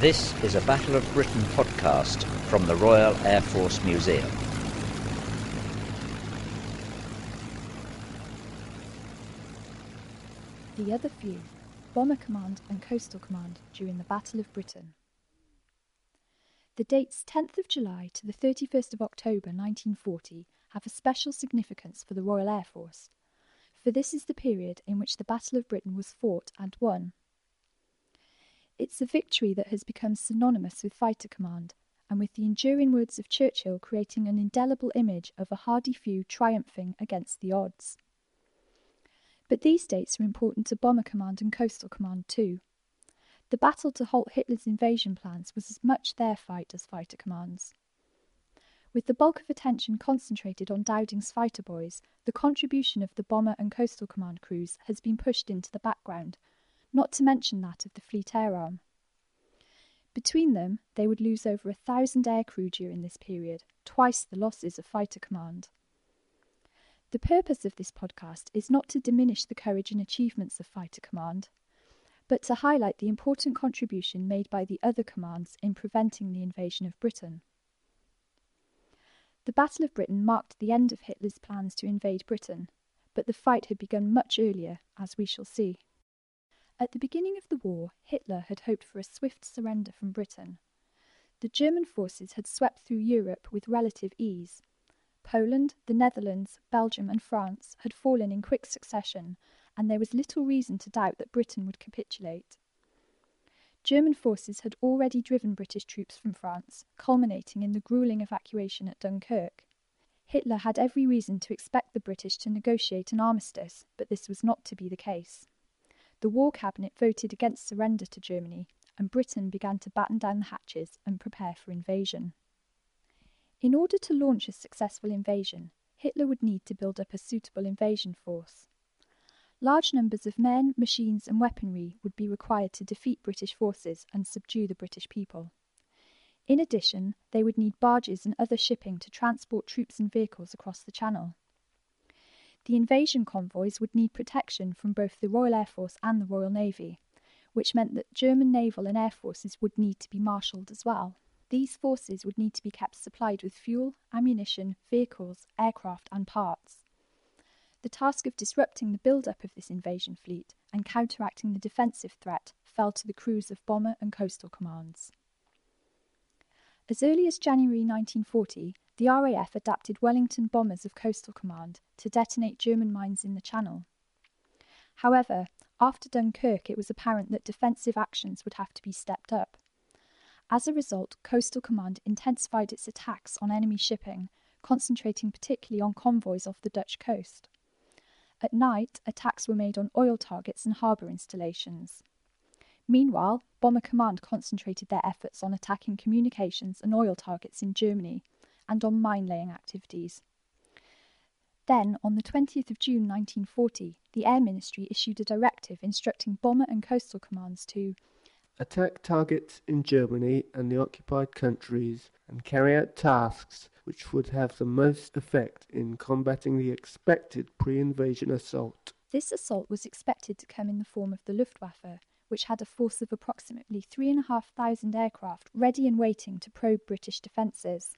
This is a Battle of Britain podcast from the Royal Air Force Museum. The Other Few, Bomber Command and Coastal Command during the Battle of Britain. The dates 10th of July to the 31st of October 1940 have a special significance for the Royal Air Force, for this is the period in which the Battle of Britain was fought and won. It's a victory that has become synonymous with fighter command, and with the enduring words of Churchill creating an indelible image of a hardy few triumphing against the odds. But these dates are important to Bomber Command and Coastal Command too. The battle to halt Hitler's invasion plans was as much their fight as fighter command's. With the bulk of attention concentrated on Dowding's fighter boys, the contribution of the Bomber and Coastal Command crews has been pushed into the background, not to mention that of the Fleet Air Arm. Between them, they would lose over 1,000 aircrew during this period, twice the losses of fighter command. The purpose of this podcast is not to diminish the courage and achievements of fighter command, but to highlight the important contribution made by the other commands in preventing the invasion of Britain. The Battle of Britain marked the end of Hitler's plans to invade Britain, but the fight had begun much earlier, as we shall see. At the beginning of the war, Hitler had hoped for a swift surrender from Britain. The German forces had swept through Europe with relative ease. Poland, the Netherlands, Belgium and France had fallen in quick succession, and there was little reason to doubt that Britain would capitulate. German forces had already driven British troops from France, culminating in the gruelling evacuation at Dunkirk. Hitler had every reason to expect the British to negotiate an armistice, but this was not to be the case. The War Cabinet voted against surrender to Germany, and Britain began to batten down the hatches and prepare for invasion. In order to launch a successful invasion, Hitler would need to build up a suitable invasion force. Large numbers of men, machines and weaponry would be required to defeat British forces and subdue the British people. In addition, they would need barges and other shipping to transport troops and vehicles across the Channel. The invasion convoys would need protection from both the Royal Air Force and the Royal Navy, which meant that German naval and air forces would need to be marshalled as well. These forces would need to be kept supplied with fuel, ammunition, vehicles, aircraft and parts. The task of disrupting the build-up of this invasion fleet and counteracting the defensive threat fell to the crews of Bomber and Coastal Commands. As early as January 1940, the RAF adapted Wellington bombers of Coastal Command to detonate German mines in the Channel. However, after Dunkirk it was apparent that defensive actions would have to be stepped up. As a result, Coastal Command intensified its attacks on enemy shipping, concentrating particularly on convoys off the Dutch coast. At night, attacks were made on oil targets and harbour installations. Meanwhile, Bomber Command concentrated their efforts on attacking communications and oil targets in Germany and on mine-laying activities. Then, on the 20th of June 1940, the Air Ministry issued a directive instructing Bomber and Coastal Commands to attack targets in Germany and the occupied countries and carry out tasks which would have the most effect in combating the expected pre-invasion assault. This assault was expected to come in the form of the Luftwaffe, which had a force of approximately 3,500 aircraft ready and waiting to probe British defences.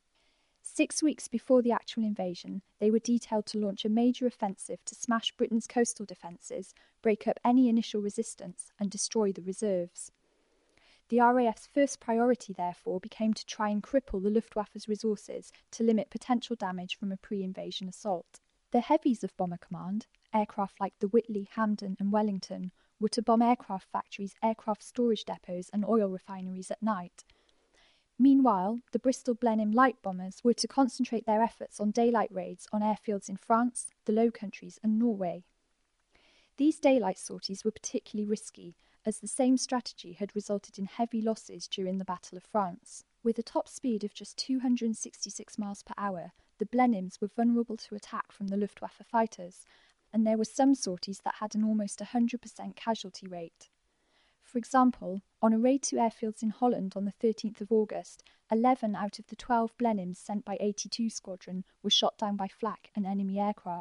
6 weeks before the actual invasion, they were detailed to launch a major offensive to smash Britain's coastal defences, break up any initial resistance and destroy the reserves. The RAF's first priority, therefore, became to try and cripple the Luftwaffe's resources to limit potential damage from a pre-invasion assault. The heavies of Bomber Command, aircraft like the Whitley, Hampden and Wellington, were to bomb aircraft factories, aircraft storage depots and oil refineries at night. Meanwhile, the Bristol Blenheim light bombers were to concentrate their efforts on daylight raids on airfields in France, the Low Countries and Norway. These daylight sorties were particularly risky, as the same strategy had resulted in heavy losses during the Battle of France. With a top speed of just 266 miles per hour, the Blenheims were vulnerable to attack from the Luftwaffe fighters, and there were some sorties that had an almost 100% casualty rate. For example, on a raid to airfields in Holland on the 13th of August, 11 out of the 12 Blenheims sent by 82 Squadron were shot down by flak and enemy aircraft,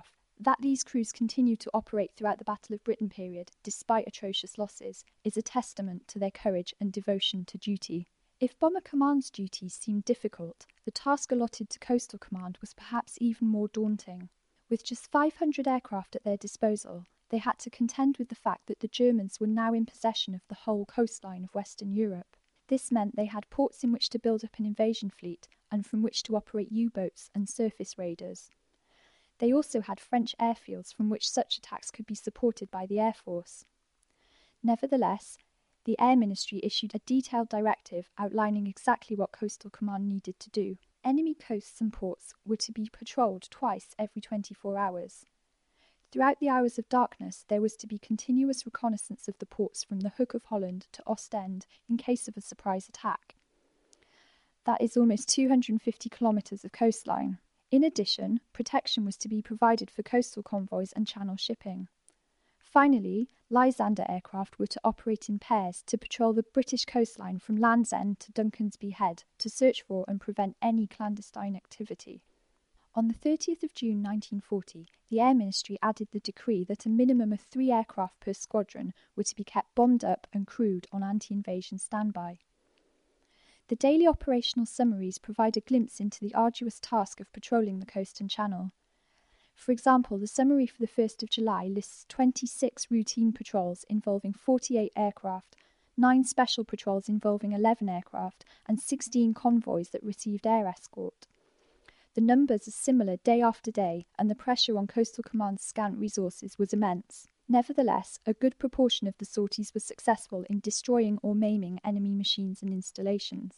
That these crews continued to operate throughout the Battle of Britain period, despite atrocious losses, is a testament to their courage and devotion to duty. If Bomber Command's duties seemed difficult, the task allotted to Coastal Command was perhaps even more daunting. With just 500 aircraft at their disposal, they had to contend with the fact that the Germans were now in possession of the whole coastline of Western Europe. This meant they had ports in which to build up an invasion fleet and from which to operate U-boats and surface raiders. They also had French airfields from which such attacks could be supported by the Air Force. Nevertheless, the Air Ministry issued a detailed directive outlining exactly what Coastal Command needed to do. Enemy coasts and ports were to be patrolled twice every 24 hours. Throughout the hours of darkness, there was to be continuous reconnaissance of the ports from the Hook of Holland to Ostend in case of a surprise attack. That is almost 250 kilometres of coastline. In addition, protection was to be provided for coastal convoys and channel shipping. Finally, Lysander aircraft were to operate in pairs to patrol the British coastline from Land's End to Duncansby Head to search for and prevent any clandestine activity. On the 30th of June 1940, the Air Ministry added the decree that a minimum of 3 aircraft per squadron were to be kept bombed up and crewed on anti-invasion standby. The daily operational summaries provide a glimpse into the arduous task of patrolling the coast and channel. For example, the summary for the 1st of July lists 26 routine patrols involving 48 aircraft, 9 special patrols involving 11 aircraft, and 16 convoys that received air escort. The numbers are similar day after day, and the pressure on Coastal Command's scant resources was immense. Nevertheless, a good proportion of the sorties were successful in destroying or maiming enemy machines and installations.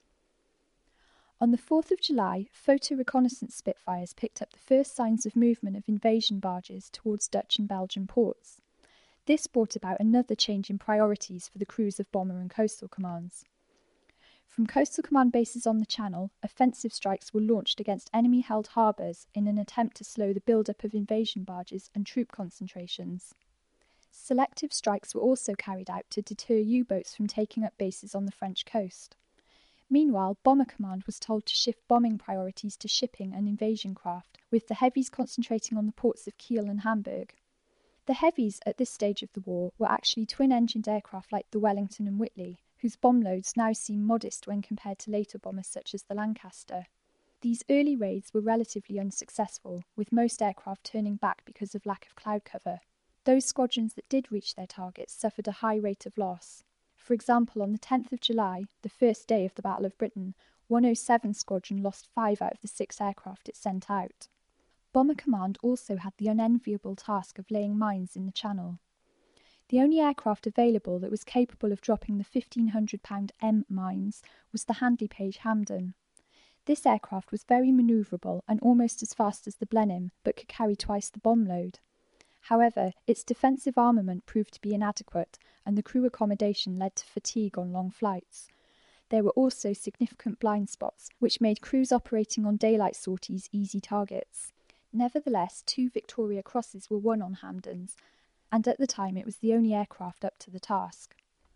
On the 4th of July, photo-reconnaissance Spitfires picked up the first signs of movement of invasion barges towards Dutch and Belgian ports. This brought about another change in priorities for the crews of Bomber and Coastal Commands. From Coastal Command bases on the Channel, offensive strikes were launched against enemy-held harbours in an attempt to slow the build-up of invasion barges and troop concentrations. Selective strikes were also carried out to deter U-boats from taking up bases on the French coast. Meanwhile, Bomber Command was told to shift bombing priorities to shipping and invasion craft, with the heavies concentrating on the ports of Kiel and Hamburg. The heavies at this stage of the war were actually twin-engined aircraft like the Wellington and Whitley, whose bomb loads now seem modest when compared to later bombers such as the Lancaster. These early raids were relatively unsuccessful, with most aircraft turning back because of lack of cloud cover. Those squadrons that did reach their targets suffered a high rate of loss. For example, on the 10th of July, the first day of the Battle of Britain, 107 Squadron lost 5 out of the 6 aircraft it sent out. Bomber Command also had the unenviable task of laying mines in the Channel. The only aircraft available that was capable of dropping the 1,500-pound M mines was the Handley Page Hampden. This aircraft was very manoeuvrable and almost as fast as the Blenheim, but could carry twice the bomb load. However, its defensive armament proved to be inadequate, and the crew accommodation led to fatigue on long flights. There were also significant blind spots, which made crews operating on daylight sorties easy targets. Nevertheless, 2 Victoria Crosses were won on Hampdens, and at the time it was the only aircraft up to the task.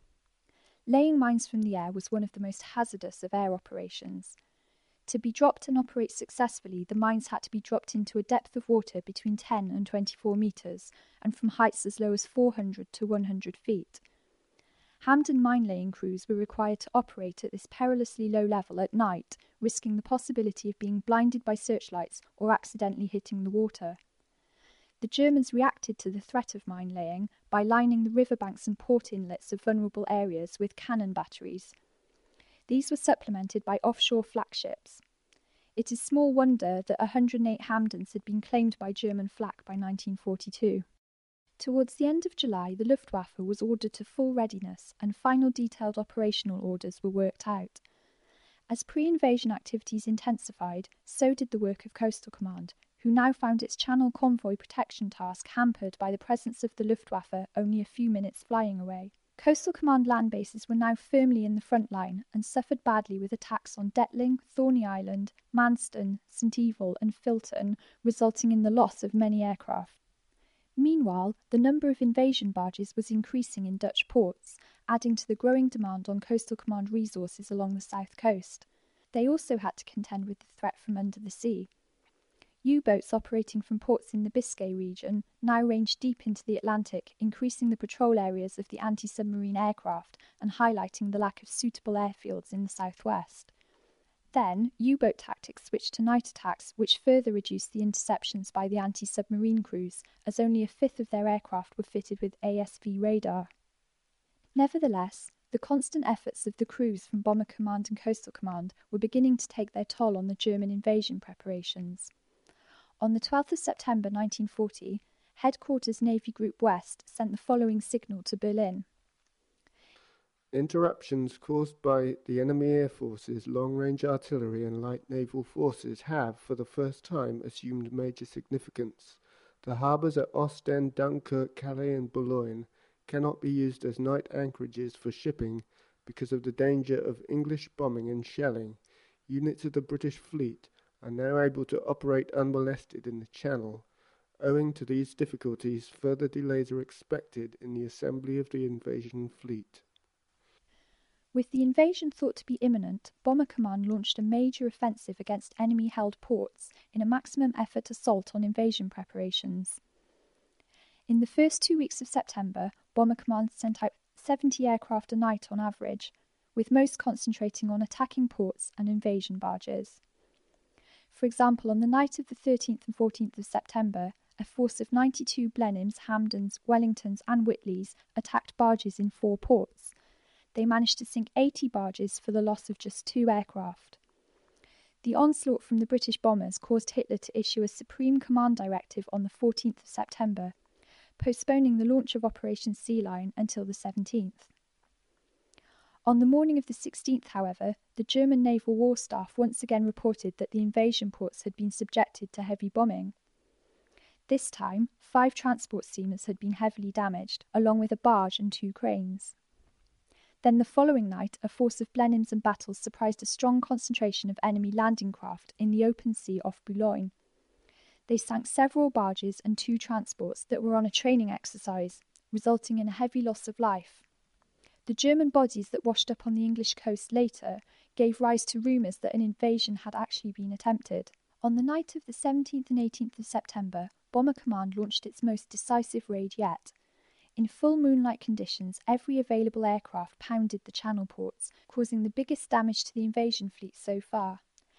Laying mines from the air was one of the most hazardous of air operations. To be dropped and operate successfully, the mines had to be dropped into a depth of water between 10 and 24 metres, and from heights as low as 400 to 100 feet. Hampden mine-laying crews were required to operate at this perilously low level at night, risking the possibility of being blinded by searchlights or accidentally hitting the water. The Germans reacted to the threat of mine-laying by lining the riverbanks and port inlets of vulnerable areas with cannon batteries. These were supplemented by offshore flak ships. It is small wonder that 108 Hampdens had been claimed by German flak by 1942. Towards the end of July, the Luftwaffe was ordered to full readiness, and final detailed operational orders were worked out. As pre-invasion activities intensified, so did the work of Coastal Command, who now found its Channel convoy protection task hampered by the presence of the Luftwaffe only a few minutes flying away. Coastal Command land bases were now firmly in the front line and suffered badly with attacks on Detling, Thorney Island, Manston, St Evil and Filton, resulting in the loss of many aircraft. Meanwhile, the number of invasion barges was increasing in Dutch ports, adding to the growing demand on Coastal Command resources along the south coast. They also had to contend with the threat from under the sea. U-boats operating from ports in the Biscay region now ranged deep into the Atlantic, increasing the patrol areas of the anti-submarine aircraft and highlighting the lack of suitable airfields in the southwest. Then, U-boat tactics switched to night attacks, which further reduced the interceptions by the anti-submarine crews, as only a fifth of their aircraft were fitted with ASV radar. Nevertheless, the constant efforts of the crews from Bomber Command and Coastal Command were beginning to take their toll on the German invasion preparations. On the 12th of September 1940, Headquarters Navy Group West sent the following signal to Berlin. Interruptions caused by the enemy air forces, long-range artillery and light naval forces have, for the first time, assumed major significance. The harbours at Ostend, Dunkirk, Calais and Boulogne cannot be used as night anchorages for shipping because of the danger of English bombing and shelling. Units of the British fleet are now able to operate unmolested in the Channel. Owing to these difficulties, further delays are expected in the assembly of the invasion fleet. With the invasion thought to be imminent, Bomber Command launched a major offensive against enemy-held ports in a maximum effort assault on invasion preparations. In the first 2 weeks of September, Bomber Command sent out 70 aircraft a night on average, with most concentrating on attacking ports and invasion barges. For example, on the night of the 13th and 14th of September, a force of 92 Blenheims, Hamdens, Wellingtons and Whitleys attacked barges in 4 ports. They managed to sink 80 barges for the loss of just 2 aircraft. The onslaught from the British bombers caused Hitler to issue a Supreme Command Directive on the 14th of September, postponing the launch of Operation Sea Lion until the 17th. On the morning of the 16th, however, the German Naval War Staff once again reported that the invasion ports had been subjected to heavy bombing. This time, 5 transport steamers had been heavily damaged, along with a barge and 2 cranes. Then the following night, a force of Blenheims and Battles surprised a strong concentration of enemy landing craft in the open sea off Boulogne. They sank several barges and 2 transports that were on a training exercise, resulting in a heavy loss of life. The German bodies that washed up on the English coast later gave rise to rumours that an invasion had actually been attempted. On the night of the 17th and 18th of September, Bomber Command launched its most decisive raid yet. In full moonlight conditions, every available aircraft pounded the Channel ports, causing the biggest damage to the invasion fleet so far.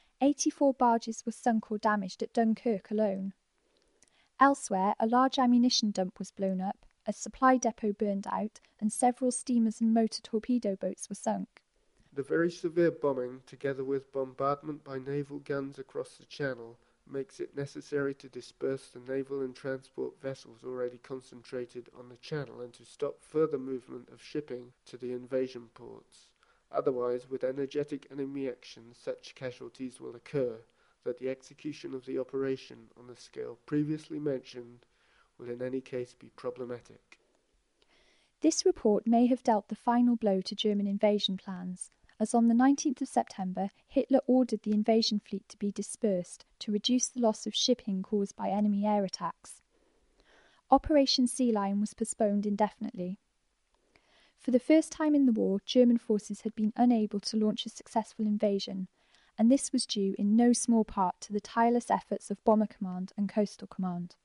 84 barges were sunk or damaged at Dunkirk alone. Elsewhere, a large ammunition dump was blown up, a supply depot burned out, and several steamers and motor torpedo boats were sunk. The very severe bombing, together with bombardment by naval guns across the Channel, makes it necessary to disperse the naval and transport vessels already concentrated on the Channel and to stop further movement of shipping to the invasion ports. Otherwise, with energetic enemy action, such casualties will occur that the execution of the operation on the scale previously mentioned will in any case be problematic. This report may have dealt the final blow to German invasion plans, as on the 19th of September, Hitler ordered the invasion fleet to be dispersed to reduce the loss of shipping caused by enemy air attacks. Operation Sea Lion was postponed indefinitely. For the first time in the war, German forces had been unable to launch a successful invasion, and this was due in no small part to the tireless efforts of Bomber Command and Coastal Command.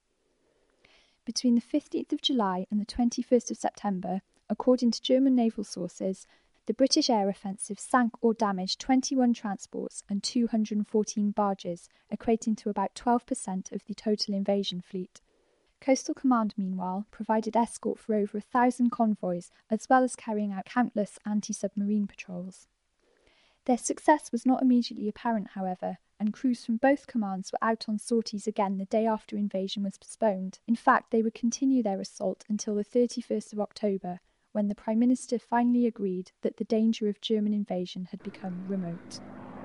Between the 15th of July and the 21st of September, according to German naval sources, the British air offensive sank or damaged 21 transports and 214 barges, equating to about 12% of the total invasion fleet. Coastal Command, meanwhile, provided escort for over 1,000 convoys, as well as carrying out countless anti-submarine patrols. Their success was not immediately apparent, however, and crews from both commands were out on sorties again the day after invasion was postponed. In fact, they would continue their assault until the 31st of October, when the Prime Minister finally agreed that the danger of German invasion had become remote.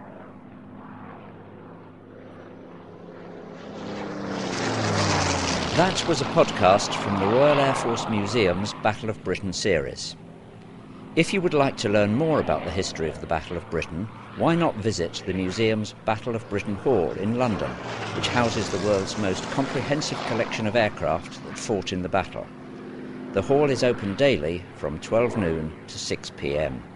That was a podcast from the Royal Air Force Museum's Battle of Britain series. If you would like to learn more about the history of the Battle of Britain, why not visit the museum's Battle of Britain Hall in London, which houses the world's most comprehensive collection of aircraft that fought in the battle. The hall is open daily from 12 noon to 6 p.m.